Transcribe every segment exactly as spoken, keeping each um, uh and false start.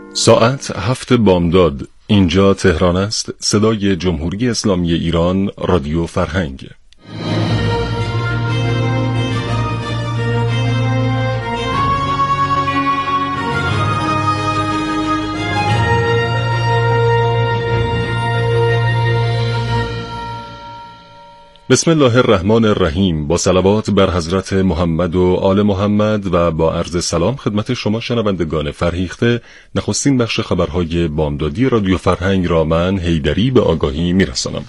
ساعت هفت بامداد. اینجا تهران است. صدای جمهوری اسلامی ایران، رادیو فرهنگ. بسم الله الرحمن الرحیم. با صلوات بر حضرت محمد و آل محمد و با عرض سلام خدمت شما شنوندگان فرهیخته، نخستین بخش خبرهای بامدادی رادیو فرهنگ را من حیدری به آگاهی میرسانم.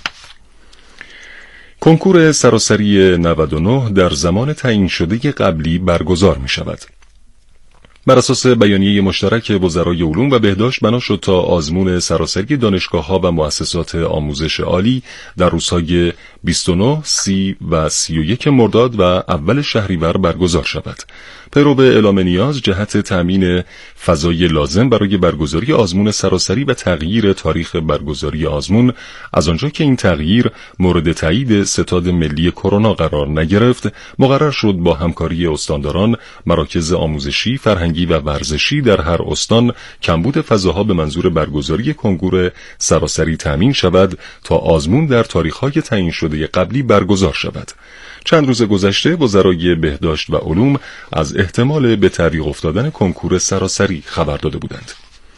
کنکور سراسری نود و نه در زمان تعیین شده قبلی برگزار می شود. بر اساس بیانیه مشترک وزرای علوم و بهداشت بنا شد تا آزمون سراسری دانشگاه‌ها و مؤسسات آموزش عالی در روزهای بیست و نه، سی و سی و یک مرداد و اول شهریور برگزار شود. پیرو به اعلام نیاز جهت تأمین فضای لازم برای برگزاری آزمون سراسری و تغییر تاریخ برگزاری آزمون، از آنجا که این تغییر مورد تایید ستاد ملی کرونا قرار نگرفت، مقرر شد با همکاری استانداران، مراکز آموزشی، فرهنگی و ورزشی در هر استان کمبود فضاها به منظور برگزاری کنکور سراسری تأمین شود تا آزمون در تاریخ‌های تعیین شده قبلی برگزار شود. چند روز گذشته وزرای بهداشت و علوم از احتمال به تعویق افتادن کنکور سراسری خبر داده بودند.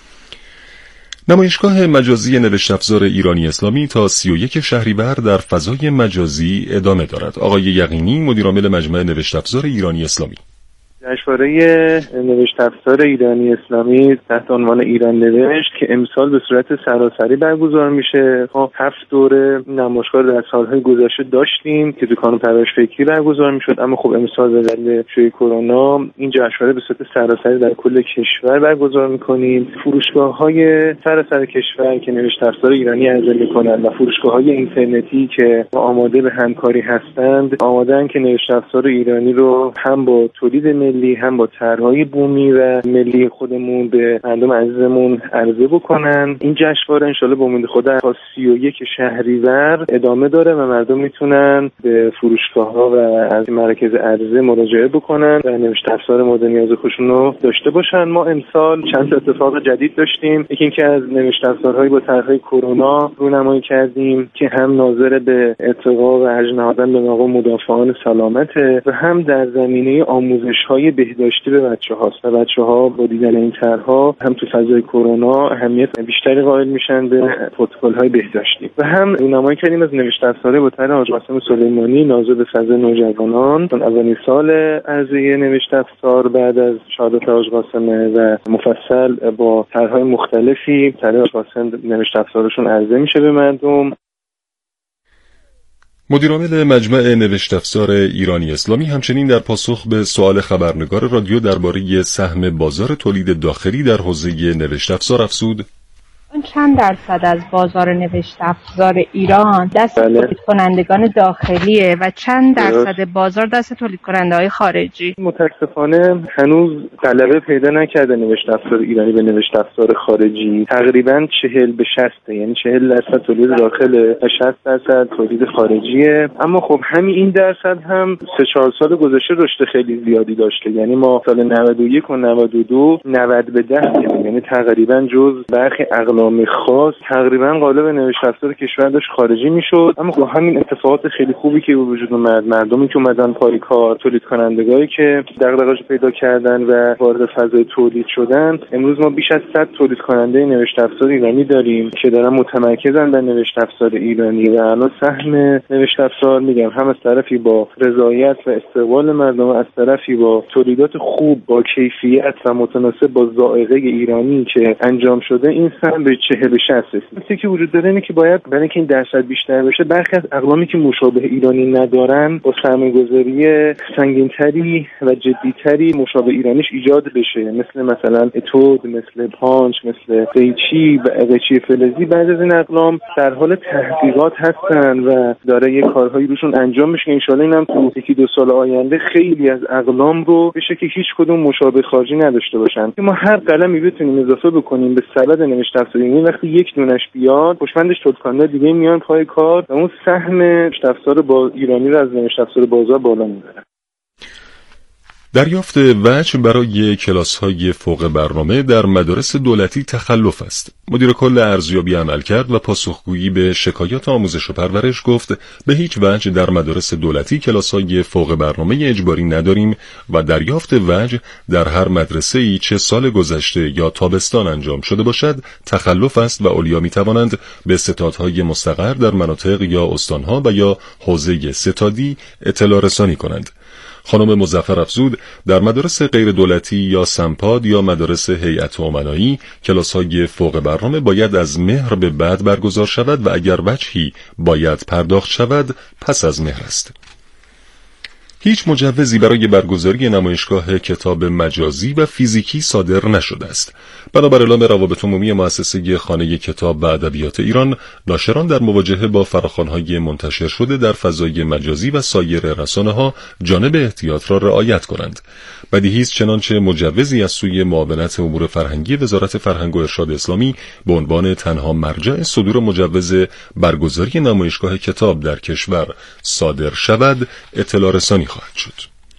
نمایشگاه مجازی نوشت افزار ایرانی اسلامی تا سی و یک شهریور در فضای مجازی ادامه دارد. آقای یقینی، مدیرعامل مجمع نوشت افزار ایرانی اسلامی: جشنواره نوشت افزار ایرانی اسلامی تحت عنوان ایران نوشت که امسال به صورت سراسری برگزار میشه. ما هفت دوره نمایشگاه در سالهای گذشته داشتیم که تو کانون پرورش فکری برگزار میشد، اما خب امسال به دلیل شیوع کرونا این جشنواره به صورت سراسری در کل کشور برگزار میکنیم. فروشگاه‌های سراسر کشور که نوشت افزار ایرانی عرضه میکنند و فروشگاه‌های اینترنتی که آماده به همکاری هستند، آماده‌اند که نوشت افزار ایرانی رو هم با تولید ملی هم با طرح‌های بومی و ملی خودمون به مردم عزیزمون عرضه بکنن. این جشنواره ان شاءالله با امید خدا تا سی و یک شهریور ادامه داره و مردم میتونن به فروشگاه‌ها و از مراکز عرضه مراجعه بکنن و نوشت افزار مورد نیاز خودشون رو داشته باشن. ما امسال چند اتفاق جدید داشتیم. یکی اینکه از نوشت افزارهای با طرح‌های کرونا رونمایی کردیم که هم ناظر به ارتقا و ارج نهادن به مقام مدافعان سلامته و هم در زمینه آموزش‌های بهداشتی به بچه‌هاست و بچه‌ها با دیدن این طرح‌ها هم تو فضای کرونا اهمیت بیشتری قائل میشن به پروتکل‌های بهداشتی و هم رونمایی کردیم از نوشت افزار با طرح حاج قاسم سلیمانی ناظر به فضای نوجوانان. چون اولین سال عرضه نوشت افزار بعد از شهادت حاج قاسم و مفصل با طرح‌های مختلفی طرح حاج قاسم نوشت افزارشون عرضه میشه به مردم. مدیرعامل مجمع نوشت افزار ایرانی اسلامی همچنین در پاسخ به سوال خبرنگار رادیو درباره سهم بازار تولید داخلی در حوزه نوشت افزار افزود: چند درصد از بازار نوشت افزار ایران دست بله. تولید کنندگان داخلیه و چند درصد بازار دست تولید کننده های خارجی؟ متاسفانه هنوز غلبه پیدا نکرده نوشت افزار ایرانی به نوشت افزار خارجی. تقریبا چهل به شصت، یعنی چهل درصد تولید داخله و شصت درصد تولید خارجیه. اما خب همین این درصد هم سه چهار سال گذشته رشد خیلی زیادی داشته. یعنی ما سال نود و یک و نود و دو نود به ده، یعنی تقریبا جز برخی اقلام خاص تقریبا قالب نوشت افزار کشور داشت خارجی میشد. اما خب همین اتفاقات خیلی خوبی که به وجود اومد، مردمی که اومدن پای کار، تولید کنندگانی که دغدغه‌اش پیدا کردن و وارد فضای تولید شدن، امروز ما بیش از صد تولید کننده نوشت افزار ایرانی داریم که دارن متمرکزن در نوشت افزار ایرانی و الان سهم نوشت افزار میگم هم از طرفی با رضایت و استقبال مردم، از طرفی با تولیدات خوب با کیفیت و متناسب با ذائقه ایرانی که انجام شده، این سهم به چهل و شصت رسید. چیزی که وجود داره اینه که باید برای اینکه این درصد بیشتر بشه، برخی از اقلامی که مشابه ایرانی ندارن با سرمایه‌گذاری سنگین‌تری و جدی‌تری مشابه ایرانیش ایجاد بشه، مثل مثلا اتود، مثل پانچ، مثل قیچی و قیچی فلزی. بعضی از این اقلام در حال تحقیقات هستن و داره یه کارهایی روشون انجام میشه. ان شاءالله اینم تو یکی دو سال آینده خیلی از اقلام رو بشه که هیچ کدوم مشابه خارجی نداشته باشن. ما هر قلمی بتونیم اضافه بکنیم به سبد نوشت افزار این وقتی یک دونش بیاد، پشمندش تولید دیگه میان پای کار و اون سهم نوشت افزار با ایرانی رو از نوشت افزار بازار بالا میبره. دریافت وجه برای کلاس‌های فوق برنامه در مدارس دولتی تخلف است. مدیر کل ارزیابی عملکرد و پاسخگویی به شکایات آموزش و پرورش گفت به هیچ وجه در مدارس دولتی کلاس‌های فوق برنامه اجباری نداریم و دریافت وجه در هر مدرسه‌ای چه سال گذشته یا تابستان انجام شده باشد تخلف است و اولیا می‌توانند به ستادهای مستقر در مناطق یا استان‌ها و یا حوزه ستادی اطلاع رسانی کنند. خانم مظفر افزود در مدارس غیر دولتی یا سمپاد یا مدارس هیئت امنایی کلاس‌های فوق برنامه باید از مهر به بعد برگزار شود و اگر وجهی باید پرداخت شود پس از مهر است. هیچ مجوزی برای برگزاری نمایشگاه کتاب مجازی و فیزیکی صادر نشده است. بنابر اعلام روابط عمومی مؤسسه خانه کتاب و ادبیات ایران، ناشران در مواجهه با فراخوان‌های منتشر شده در فضای مجازی و سایر رسانه‌ها جانب احتیاط را رعایت کنند. بدیهی است چنانچه مجوزی از سوی معاونت امور فرهنگی وزارت فرهنگ و ارشاد اسلامی به عنوان تنها مرجع صدور مجوز برگزاری نمایشگاه کتاب در کشور صادر شود، اطلاع رسانی خواهد شد.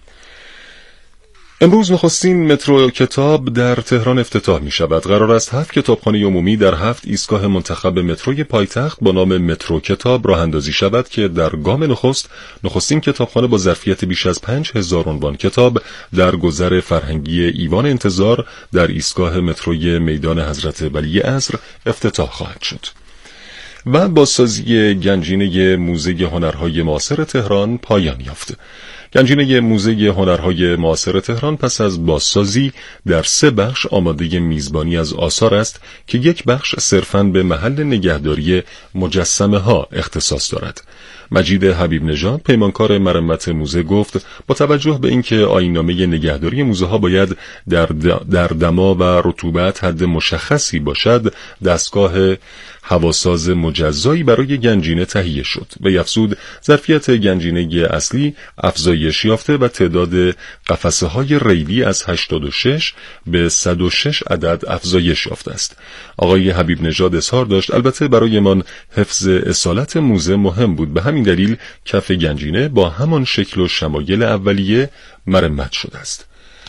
امروز نخستین مترو کتاب در تهران افتتاح می شود. قرار است هفت کتابخانه عمومی در هفت ایستگاه منتخب متروی پایتخت با نام مترو کتاب راه اندازی شود که در گام نخست نخستین کتابخانه با ظرفیت بیش از پنج هزار عنوان کتاب در گذر فرهنگی ایوان انتظار در ایستگاه متروی میدان حضرت ولی عصر افتتاح خواهد شد. و بازسازی گنجینه موزه هنرهای معاصر تهران پایان یافت. گنجینه موزه هنرهای معاصر تهران پس از بازسازی در سه بخش آماده میزبانی از آثار است که یک بخش صرفاً به محل نگهداری مجسمه ها اختصاص دارد. مجید حبیب نژاد پیمانکار مرمت موزه گفت با توجه به اینکه آیین‌نامه نگهداری موزه ها باید در, در دما و رطوبت حد مشخصی باشد، دستگاه هواساز مجزایی برای گنجینه تهیه شد و افزود ظرفیت گنجینه اصلی افزایش یافته و تعداد قفسه های ریلی از هشتاد و شش به صد و شش عدد افزایش یافته است. آقای حبیب نژاد اظهار داشت البته برای من حفظ اصالت موزه مهم بود، به همین دلیل کف گنجینه با همان شکل و شمایل اولیه مرمت شده است.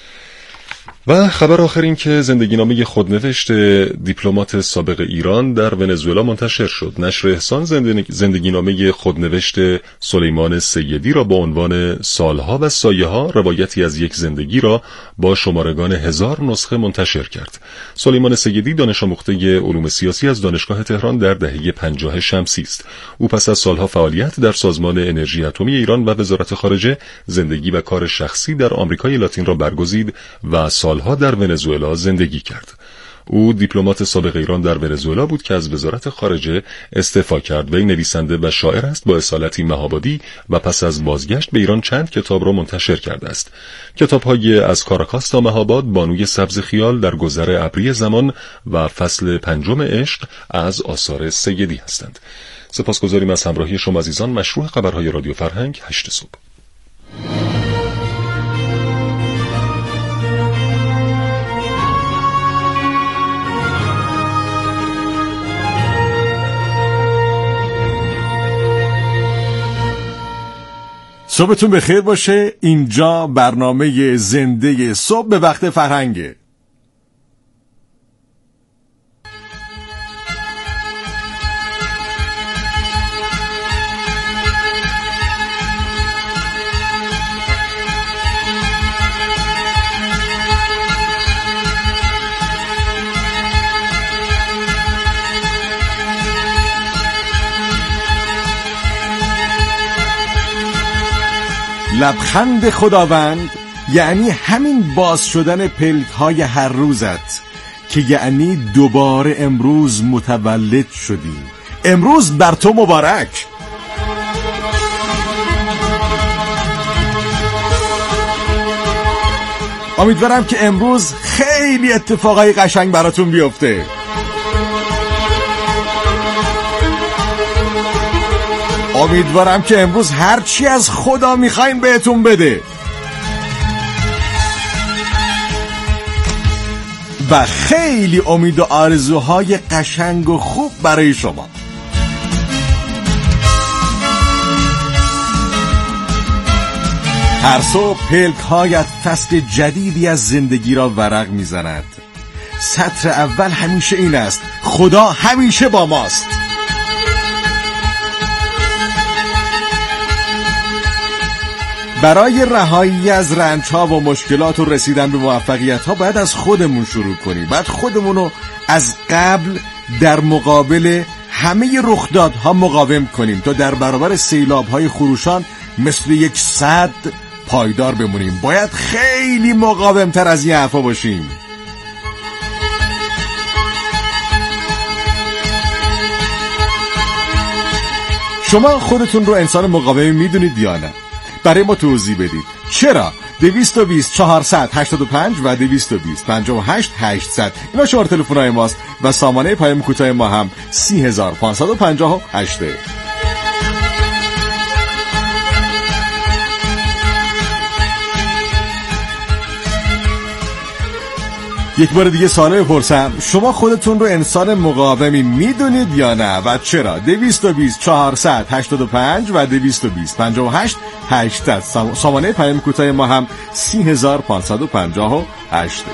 و خبر آخر این که زندگینامه خودنوشت دیپلمات سابق ایران در ونزوئلا منتشر شد. نشر احسان زندگینامه خودنوشت سلیمان سیدی را با عنوان سالها و سایه ها روایتی از یک زندگی را با شمارگان هزار نسخه منتشر کرد. سلیمان سیدی دانش آموخته علوم سیاسی از دانشگاه تهران در دهه پنجاه شمسی است. او پس از سالها فعالیت در سازمان انرژی اتمی ایران و وزارت خارجه زندگی و کار شخصی در آمریکای لاتین را برگزید و سالها در ونزوئلا زندگی کرد. او دیپلمات سابق ایران در ونزوئلا بود که از وزارت خارجه استعفا کرد. وی نویسنده و شاعر است با اصالتی مهابادی و پس از بازگشت به ایران چند کتاب را منتشر کرده است. کتاب‌های از کاراکاس تا مهاباد، بانوی سبز خیال، در گذر ابری زمان و فصل پنجم عشق از آثار سیدی هستند. سپاسگزاریم از همراهی شما عزیزان. مشروع خبرهای رادیو فرهنگ هشت صبح. صبحتون بخیر باشه. اینجا برنامه زنده صبح به وقت فرهنگه. لبخند خداوند یعنی همین باز شدن پلک‌های هر روزت که یعنی دوباره امروز متولد شدی. امروز بر تو مبارک. امیدوارم که امروز خیلی اتفاقای قشنگ براتون بیفته. امیدوارم که امروز هرچی از خدا میخواین بهتون بده و خیلی امید و آرزوهای قشنگ و خوب برای شما. هر صبح پلک‌هایت فصل جدیدی از زندگی را ورق می‌زند. سطر اول همیشه این است: خدا همیشه با ماست. برای رهایی از رنج‌ها و مشکلات و رسیدن به موفقیت‌ها باید از خودمون شروع کنیم. باید خودمون رو از قبل در مقابل همه رخدادها مقاوم کنیم تا در برابر سیلاب‌های خروشان مثل یک سد پایدار بمونیم. باید خیلی مقاوم‌تر از این حرفا باشیم. شما خودتون رو انسان مقاومی میدونید یا نه؟ برای ما توضیح بدید. چرا؟ دویست و بیست چهارصد هشتاد و پنج و دویست و بیست پنجاه و هشت هشتصد اینا شماره تلفن‌های ماست و سامانه پیام کوتاه ما هم سی هزار پانصد و پنجاه و هشت. یک بار دیگه سواله بپرسم، شما خودتون رو انسان مقاومی میدونید یا نه و چرا؟ دویست و بیست چهارصد هشتاد و پنج و دویست و بیست پنجاه و هشت هشتصد سامانه پیام کوتاه ما هم سی هزار پانصد و پنجاه و هشت.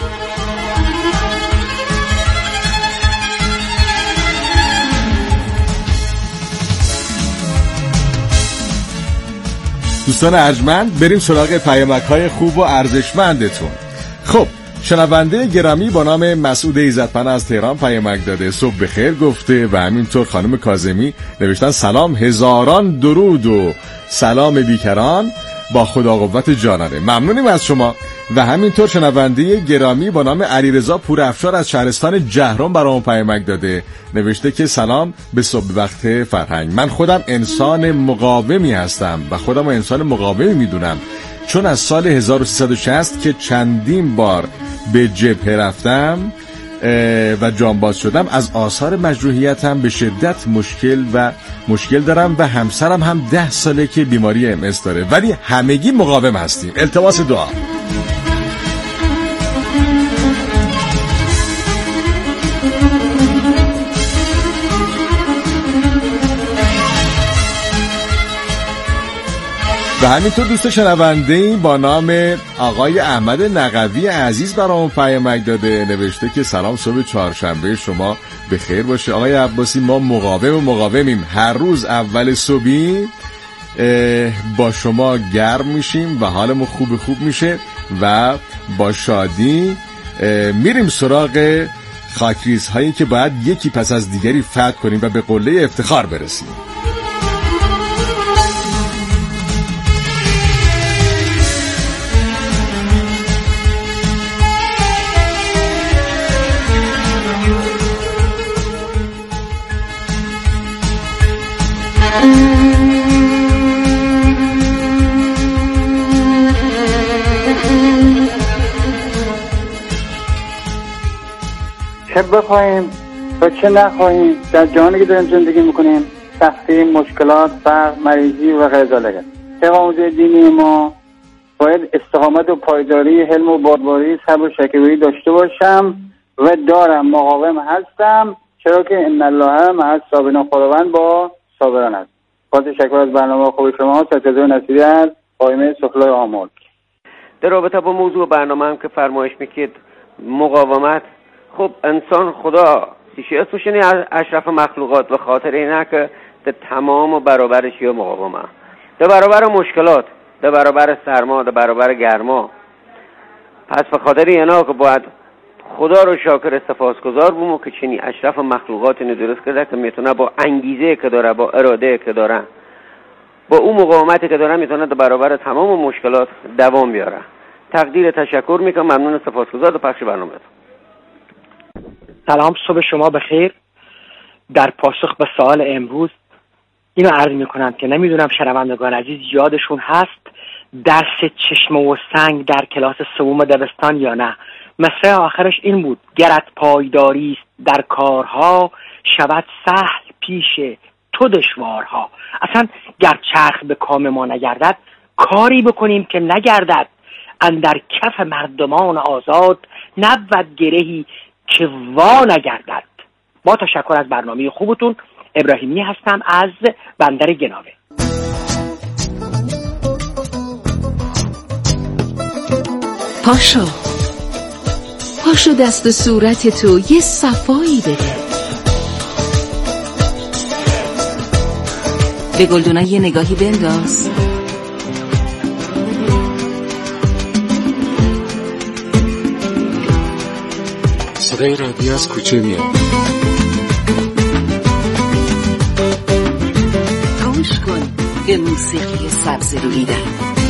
دوستان ارجمند، بریم سراغ پیامک‌های خوب و ارزشمندتون. خب، شنونده گرامی با نام مسعود ایزدپناه از تهران پیامک داده. صبح بخیر گفته و همینطور خانم کاظمی نوشتن سلام، هزاران درود و سلام بیکران با خدا قوت جانانه. ممنونیم از شما. و همینطور شنونده گرامی با نام علیرضا پورافشار از شهرستان جهرم برام پیامک داده. نوشته که سلام به صبح وقت فرهنگ. من خودم انسان مقاومی هستم و خودم انسان مقاومی میدونم، چون از سال هزار و سیصد و شصت که چندین بار به جبهه رفتم و جانباز شدم، از آثار مجروحیتم به شدت مشکل و مشکل دارم و همسرم هم ده ساله که بیماری ام اس داره، ولی همگی مقاوم هستیم. التماس دعا. و همینطور دوست شنونده با نام آقای احمد نقوی عزیز برام پیامک داده. نوشته که سلام، صبح چهارشنبه شما به خیر باشه. آقای عباسی، ما مقاوم و مقاومیم. هر روز اول صبحی با شما گرم میشیم و حالمون خوب خوب میشه و با شادی میریم سراغ خاکریزهایی که باید یکی پس از دیگری فتح کنیم و به قله افتخار برسیم. چه بخواهیم و چه نخواهیم در جهانی که داریم زندگی میکنیم، سختی، مشکلات، فقر، مریضی و غیرذالک، طبق آموزه دینی ما باید استقامت و پایداری، حلم و بردباری، صبر و شکیبایی داشته باشم و دارم، مقاوم هستم، چرا که ان الله مع الصابرین، خداوند با صابران است. با تشکر از برنامه خوب شما. سجاده نصیری از قائمه سفلای آمل. در رابطه با موضوع برنامه هم که فرمایش میکرد مقاومت، خب انسان خدا سیشی اسمشنی اشرف مخلوقات به خاطر اینه که در تمام و برابرش یا مقاومه، در برابر مشکلات، در برابر سرما، در برابر گرما. پس به خاطر اینا که باید خدا رو شاکر سپاسگزار بومو که چنین اشرف مخلوقات اینو درست کرده که میتونه با انگیزه که داره، با اراده که داره، با اون مقاومتی که داره، میتونه در برابر تمام مشکلات دوام بیاره. تقدیر تشکر میکنم. ممنون، سپاسگزار. در پخش برنامه. سلام، صبح شما بخیر. در پاسخ به سوال امروز اینو عرض میکنم که نمیدونم شنوندگان عزیز یادشون هست درس چشمه و سنگ در کلاس سوم دبستان یا نه. مصرع آخرش این بود: گرت پایداری است در کارها، شود سهل پیش تو دشوارها. اصلا گر چرخ به کام ما نگردد، کاری بکنیم که نگردد. اندر کف مردمان آزاد، نبود گرهی که وا نگردد. با تشکر از برنامه خوبتون. ابراهیمی هستم از بندر گناوه. پاشو پاشو دست و صورت تو یه صفایی بده. به گلدونا یه نگاهی بنداز. صدای رادیو از کوچه میاد. گوش کن به موسیقی سبز رویدن.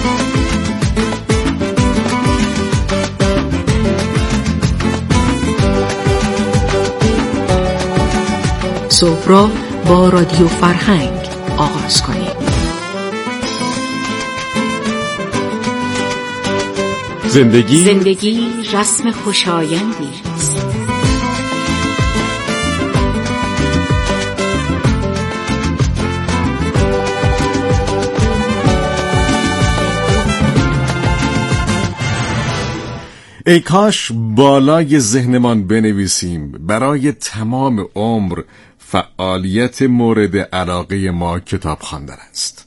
صبح را با رادیو فرهنگ آغاز کنید. زندگی زندگی رسم خوشایندی است. ای کاش بالای ذهنمان بنویسیم برای تمام عمر فعالیت مورد علاقه ما کتاب خواندن است.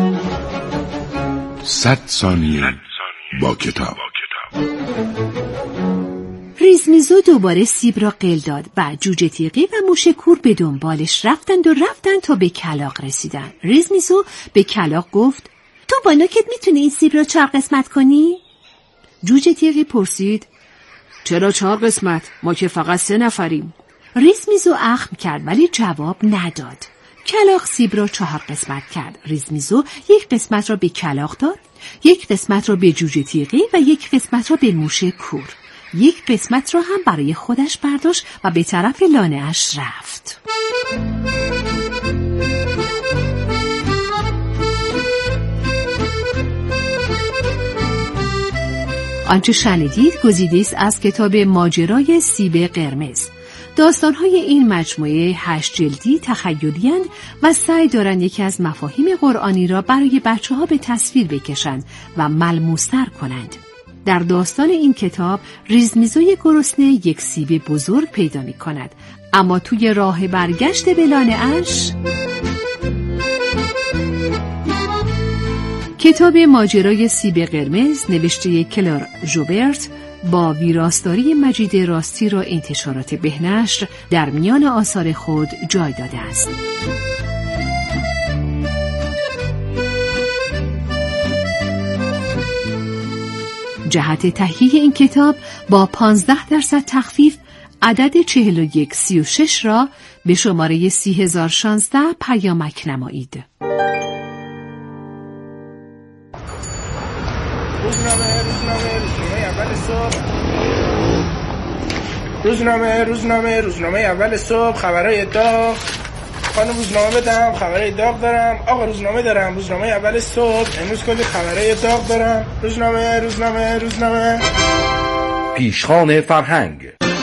صد ثانیه با کتاب. ریزمیزو دوباره سیب را قل داد و جوجه تیغی و موشه کور به دنبالش رفتند و رفتند تا به کلاغ رسیدند. ریزمیزو به کلاغ گفت تو با نوکت میتونی این سیب را چهار قسمت کنی؟ جوجه تیغی پرسید چرا چهار قسمت؟ ما که فقط سه نفریم. ریزمیزو اخم کرد ولی جواب نداد. کلاغ سیب را چهار قسمت کرد. ریزمیزو یک قسمت را به کلاغ داد، یک قسمت را به جوجه تیغی و یک قسمت را به موشه کور. یک قسمت را هم برای خودش برداشت و به طرف لانه اش رفت. آنچه شنیدید گزیده است از کتاب ماجرای سیب قرمز. داستان‌های این مجموعه هشت جلدی تخیلی‌اند و سعی دارند یکی از مفاهیم قرآنی را برای بچه‌ها به تصویر بکشند و ملموس‌تر کنند. در داستان این کتاب ریزمیزوی گرسنه یک سیب بزرگ پیدا می‌کند، اما توی راه برگشت به لانه‌اش کتاب ماجرای سیب قرمز نوشته کلار ژوبرت با ویراستاری مجید راستی را انتشارات بهنشر در میان آثار خود جای داده است. جهت تهیه این کتاب با پانزده درصد تخفیف عدد چهل و یک سی و شش را به شماره سی هزار و شانزده پیامک نمایید. روزنامه روزنامه روزنامه اول صبح روزنامه روزنامه روزنامه اول صبح خبرای داغ. خانم روزنامه بدم، خبرای داغ دارم. آقا روزنامه دارم، روزنامه اول صبح امروز کلی خبرای داغ دارم. روزنامه روزنامه روزنامه پیشخوان فرهنگ.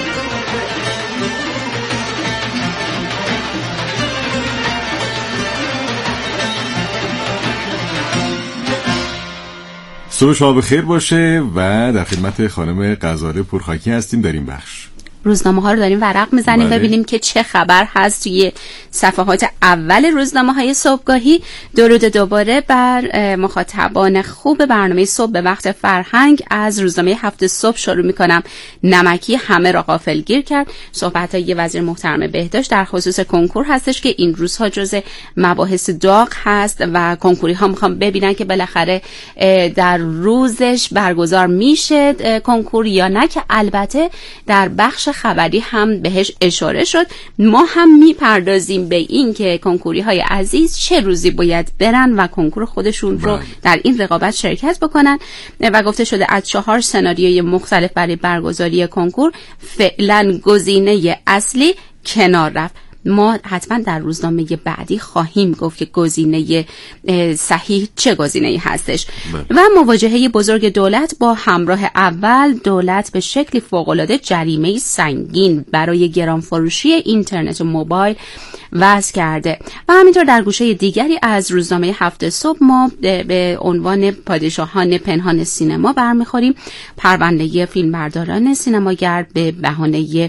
صبح شما بخیر باشه و در خدمت خانم غزاله پورخاکی هستیم در این بخش. روزنامه ها رو داریم ورق میزنیم بله. ببینیم که چه خبر هست توی صفحات اول روزنامه های صبحگاهی. درود دوباره بر مخاطبان خوب برنامه صبح به وقت فرهنگ. از روزنامه هفت صبح شروع میکنم. نمکی همه را غافلگیر کرد. صحبت های وزیر محترم بهداشت در خصوص کنکور هستش که این روزها جز مباحث داغ هست و کنکوری ها میخوام ببینن که بالاخره در روزش برگزار میشه کنکور یا نه، که البته در بخش خبری هم بهش اشاره شد. ما هم میپردازیم به این که کنکوری های عزیز چه روزی باید برن و کنکور خودشون رو در این رقابت شرکت بکنن و گفته شده از چهار سناریوی مختلف برای برگزاری کنکور فعلا گزینه اصلی کنار رفت. ما حتما در روزنامه بعدی خواهیم گفت که گزینه صحیح چه گزینه‌ای هستش. و مواجهه بزرگ دولت با همراه اول. دولت به شکلی فوق‌العاده جریمه سنگین برای گرانفروشی اینترنت و موبایل وضع کرده. و همینطور در گوشه دیگری از روزنامه هفت صبح ما به عنوان پادشاهان پنهان سینما برمیخوریم. پرونده فیلمبرداران سینماگر به بهانه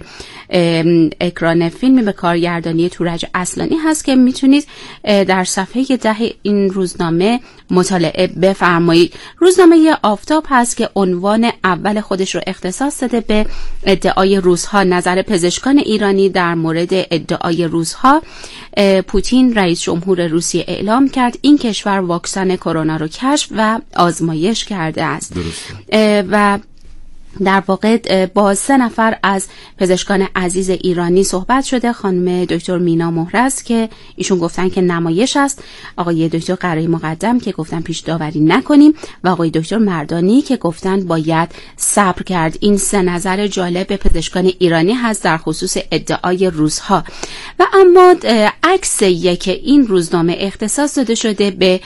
اکران فیلم به کارگردانی تورج اصلانی هست که میتونید در صفحه ده این روزنامه مطالعه بفرمایید. روزنامه آفتاب هست که عنوان اول خودش رو اختصاص داده به ادعای روس‌ها. نظر پزشکان ایرانی در مورد ادعای روس‌ها. پوتین رئیس جمهور روسیه اعلام کرد این کشور واکسن کرونا رو کشف و آزمایش کرده است. درسته. و در واقع با سه نفر از پزشکان عزیز ایرانی صحبت شده. خانم دکتر مینا مهرز که ایشون گفتن که نمایش است، آقای دکتر قرایی مقدم که گفتن پیش داوری نکنیم و آقای دکتر مردانی که گفتن باید صبر کرد. این سه نظر جالب آقای ایرانی هست در خصوص ادعای روس‌ها. و اما عکس یک این روزنامه اختصاص داده شده به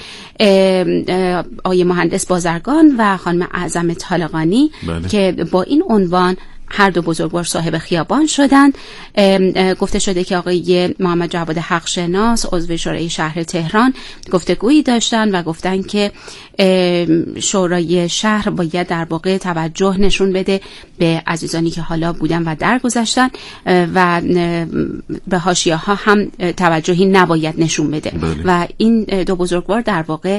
آقای مهندس بازرگان و خانم اعظم طالقانی بله. که با این عنوان هر دو بزرگوار صاحب خیابان شدند. گفته شده که آقای محمد جواد حقشناس عضو شورای شهر تهران گفتگویی داشتن و گفتن که شورای شهر باید در واقع توجه نشون بده به عزیزانی که حالا بودن و درگذشتن و به حاشیه‌ها هم توجهی نباید نشون بده بله. و این دو بزرگوار در واقع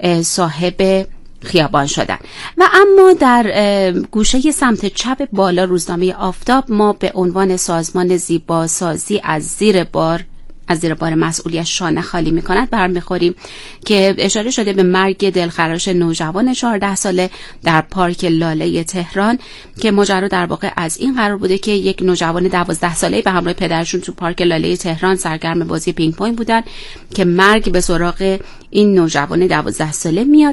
صاحب خیابان شدن. و اما در گوشه سمت چپ بالا روزنامه آفتاب ما به عنوان سازمان زیباسازی از زیر بار از زیر بار مسئولیت شانه خالی می‌کند برمیخوریم که اشاره شده به مرگ دلخراش نوجوان چهارده ساله در پارک لاله تهران که ماجرا در واقع از این قرار بوده که یک نوجوان دوازده ساله‌ای به همراه پدرشون تو پارک لاله تهران سرگرم بازی پینگ پونگ بودن که مرگ به سراغ این نوجوان دوازده ساله میاد.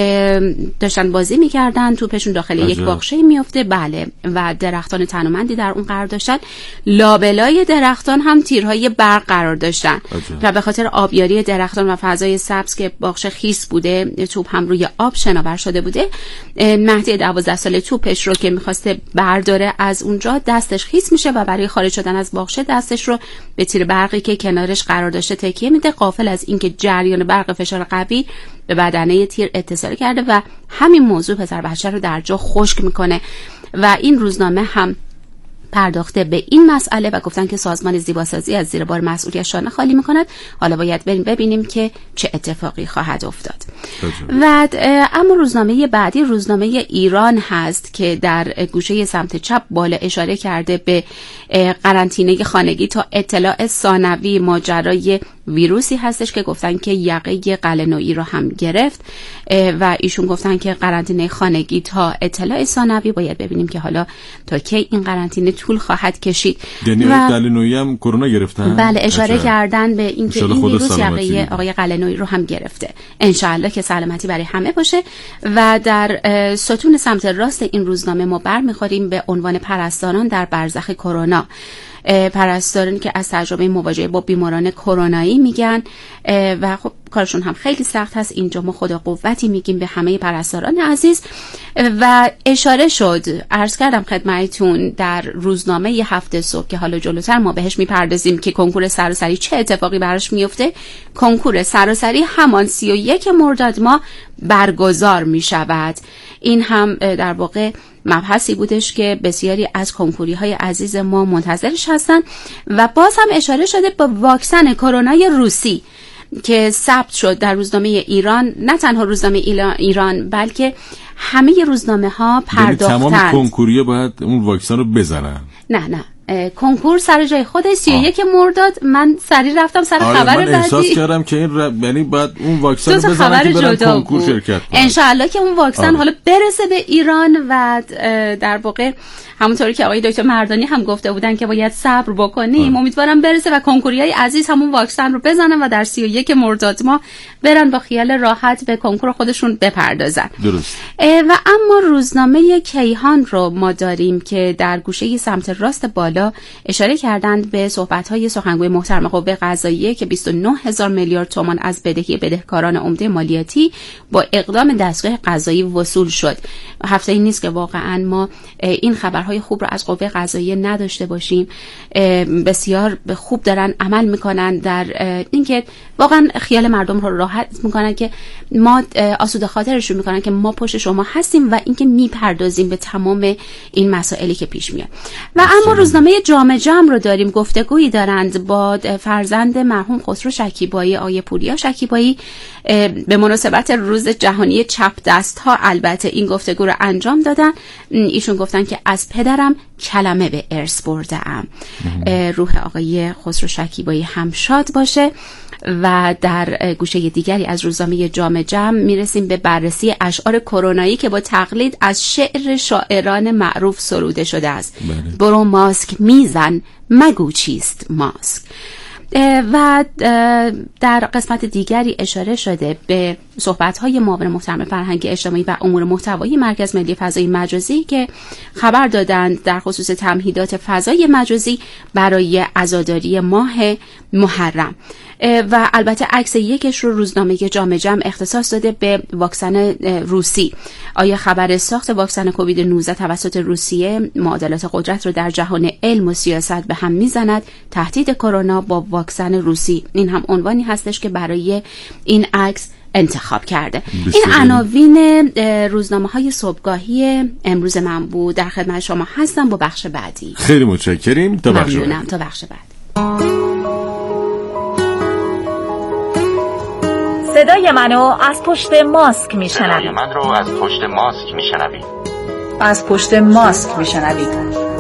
داشتن بازی میکردن، توپشون داخل عجب. یک باغچه میفته بله و درختان تنومندی در اون قرار داشتن. لابلای درختان هم تیرهای برق قرار داشتن عجب. و به خاطر آبیاری درختان و فضای سبز که باغچه خیس بوده، توپ هم روی آب شناور شده بوده. مهدی دوازده ساله توپش رو که میخواسته برداره از اونجا دستش خیس میشه و برای خارج شدن از باغچه دستش رو به تیر برقی که کنارش قرار داشته تکیه میده، غافل از اینکه جریان برق فشار قوی به بدنه تیر اتصال کرده و همین موضوع پسر بچه رو در جا خشک میکنه. و این روزنامه هم پرداخته به این مسئله و گفتن که سازمان زیباسازی از زیر بار مسئولیت شانه خالی میکند. حالا باید بریم ببینیم که چه اتفاقی خواهد افتاد. و اما روزنامه بعدی روزنامه ایران هست که در گوشه سمت چپ بالا اشاره کرده به قرنطینه خانگی تا اطلاع ثانوی. ماجرای ویروسی هستش که گفتن که یقه قلنویی رو هم گرفت و ایشون گفتن که قرنطینه خانگی تا اطلاع ثانوی. باید ببینیم که حالا تا کی این قرنطینه طول خواهد کشید. یعنی آقای قلنویی هم کرونا گرفتن؟ بله اشاره عجب. کردن به اینکه این ویروس یقه آقای قلنویی رو هم گرفته. انشالله که سلامتی برای همه باشه. و در ستون سمت راست این روزنامه ما برمیخوریم به عنوان پرستاران در برزخ کرونا. پرستارانی که از تجربه مواجهه با بیماران کرونایی میگن و خب کارشون هم خیلی سخت هست. اینجا ما خدا قوتی میگیم به همه پرستاران عزیز. و اشاره شد عرض کردم خدمتتون در روزنامه ی هفته صبح که حالا جلوتر ما بهش میپردازیم که کنکور سراسری چه اتفاقی براش میفته. کنکور سراسری همان سی و یک مرداد ماه برگزار میشود. این هم در واقع مبحثی بودش که بسیاری از کنکوری های عزیز ما منتظرش هستن. و باز هم اشاره شده به واکسن کرونای روسی که ثبت شد در روزنامه ایران. نه تنها روزنامه ایران بلکه همه روزنامه ها پرداختند. تمام کنکوری‌ها باید اون واکسن رو بزنن. نه نه کنکور سر جای خودش سی و یک مرداد. من سریع رفتم سر آره خبر بعدی. من احساس کردم که این ر... یعنی باید اون واکسن رو بزنن که برن کنکور شرکت کنن. انشالله که اون واکسن آره. حالا برسه به ایران و در واقع همونطوری که آقای دکتر مردانی هم گفته بودن که باید صبر بکنیم آره. امیدوارم برسه و کنکوریای عزیز همون واکسن رو بزنن و در سی و یک مرداد ما برن با خیال راحت به کنکور خودشون بپردازن. درست. و اما روزنامه کیهان رو ما داریم که در گوشه سمت راست بالا بالا اشاره کردند به صحبت‌های سخنگوی محترم قوه قضاییه که بیست و نه هزار میلیارد تومان از بدهی بدهکاران عمده مالیاتی با اقدام دستگاه قضایی وصول شد. هفته این نیست که واقعا ما این خبرهای خوب رو از قوه قضاییه نداشته باشیم. بسیار خوب دارن عمل میکنن در اینکه واقعا خیال مردم رو راحت میکنن که ما آسوده خاطرشون میکنن که ما پشت شما هستیم و اینکه میپردازیم به تمام این مسائلی که پیش میاد. و اما روزنامه جامع جمع رو داریم، گفتگویی دارند با فرزند مرحوم خسرو شکیبایی، آیه پوریا شکیبایی، به مناسبت روز جهانی چپ دست ها البته این گفتگو رو انجام دادن. ایشون گفتن که از پدرم کلمه به ارث برده‌ام. روح آقای خسرو شکیبایی هم شاد باشه. و در گوشه دیگری از روزنامه جامع جمع میرسیم به بررسی اشعار کرونایی که با تقلید از شعر شاعران معروف سروده شده است. بله. برو ماسک میزن مگو چیست ماسک. و در قسمت دیگری اشاره شده به صحبت‌های معاون محترم فرهنگ اجتماعی و امور محتوایی مرکز ملی فضای مجازی که خبر دادند در خصوص تمهیدات فضای مجازی برای عزاداری ماه محرم. و البته عکس یکش رو روزنامه جامع جمع اختصاص داده به واکسن روسی. آیا خبر ساخت واکسن کووید نوزده توسط روسیه معادلات قدرت رو در جهان علم و سیاست به هم میزند؟ تهدید کرونا با واکسن روسی، این هم عنوانی هستش که برای این عکس انتخاب کرده. این عناوین روزنامه های صبحگاهی امروز من بود. در خدمت شما هستم با بخش بعدی. خیلی متشکریم. تا بخش بعدی. تا بخش بعدی. صدای منو از پشت ماسک میشنوید. صدای من رو از پشت ماسک میشنوید. از پشت ماسک میشنوید.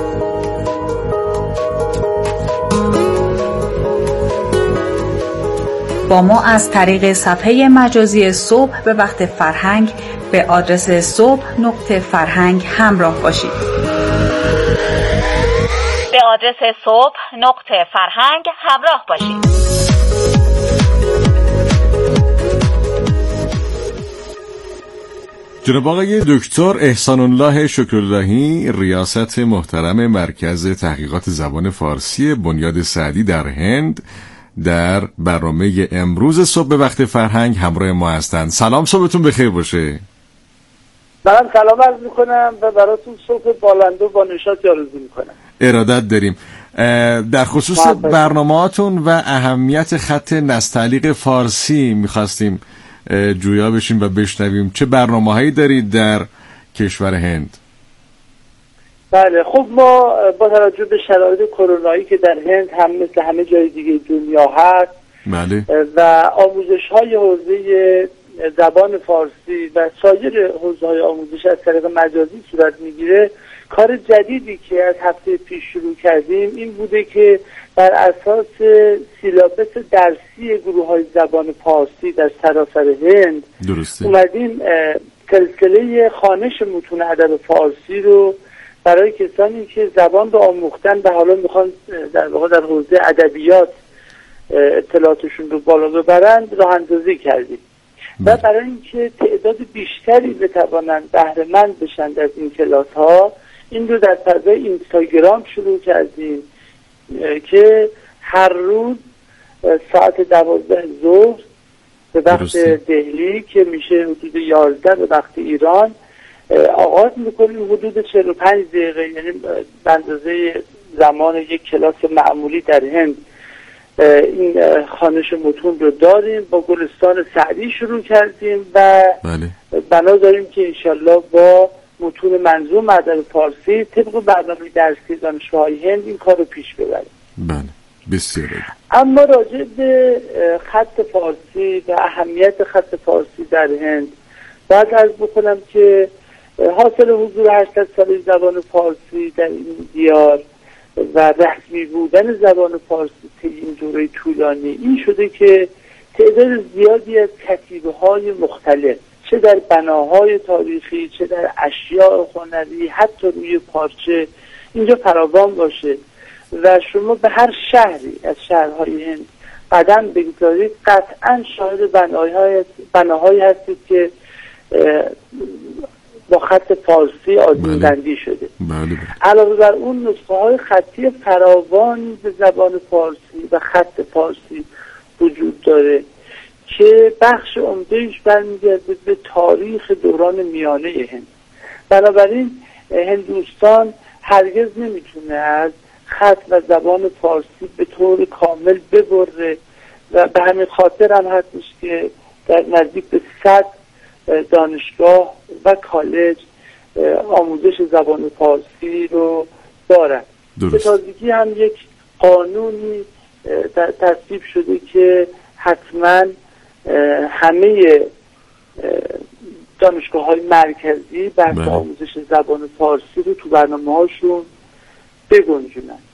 با ما از طریق صفحه مجازی صبح به وقت فرهنگ به آدرس صبح نقطه فرهنگ همراه باشید. به آدرس صبح نقطه فرهنگ همراه باشید. جناب آقای دکتر احسان الله شکراللهی، ریاست محترم مرکز تحقیقات زبان فارسی بنیاد سعدی در هند، در برنامه امروز صبح به وقت فرهنگ همراه ما هستند. سلام، صبحتون بخیر باشه. من سلام عرض میکنم و براتون صبح بالنده و با نشاطی آرزو میکنم. ارادت داریم. در خصوص برنامه‌هاتون و اهمیت خط نستعلیق فارسی میخواستیم جویا بشیم و بشنویم چه برنامه‌هایی دارید در کشور هند؟ بله، خب ما با توجه به شرایط کرونایی که در هند هم مثل همه جای دیگه دنیا هست، بله، و آموزش‌های حوزه زبان فارسی و سایر حوزه‌های آموزش از طریق مجازی صورت میگیره، کار جدیدی که از هفته پیش شروع کردیم این بوده که بر اساس سیلابس درسی گروه‌های زبان فارسی در سراسر هند درسته. اومدیم سلسله خوانش متون ادب فارسی رو برای کسانی که زبان رو آموختن و حالا میخوان در واقع در حوزه ادبیات اطلاعاتشون رو بالا ببرند راه اندازی کردیم. و برای اینکه تعداد بیشتری بتوانند بهره مند بشن از این کلاس ها، این رو در فضای اینستاگرام شروع کردیم که هر روز ساعت دوازده ظهر به وقت دهلی که میشه حدود یازده به وقت ایران آغاز میکنیم. حدود چهل و پنج دقیقه، یعنی به اندازه زمان یک کلاس معمولی در هند این خوانش متون رو داریم. با گلستان سعدی شروع کردیم و بله. بنا داریم که انشالله با متون منظوم ادب فارسی طبق برنامه درسی دانشگاه‌های هند این کار رو پیش ببریم. بله، بسیار. اما راجع به خط فارسی و اهمیت خط فارسی در هند باید عرض بکنم که حاصل حضور هشتصد ساله زبان فارسی در این دیار و رسمی بودن زبان فارسی طی این دوره طولانی این شده که تعداد زیادی از کتیبه‌های مختلف، چه در بناهای تاریخی، چه در اشیاء هنری، حتی روی پارچه اینجا فراوان باشه و شما به هر شهری از شهرهای هند قدم بگذارید قطعا شاهد بناهای بناهایی هستید که با خط فارسی آذین بندی شده. بله. علاوه بر اون نسخه های خطی فراوان به زبان فارسی و خط فارسی وجود داره که بخش عمدهش برمیگرده به تاریخ دوران میانه هند. بنابراین هندوستان هرگز نمیتونه از خط و زبان فارسی به طور کامل ببره و به همین خاطر هم هستش که در نزدیک به صد دانشگاه و کالج آموزش زبان فارسی رو دارن. به تازگی هم یک قانونی تصویب شده که حتما همه دانشگاه های مرکزی بحث آموزش زبان فارسی رو تو برنامه هاشون بگنجونن.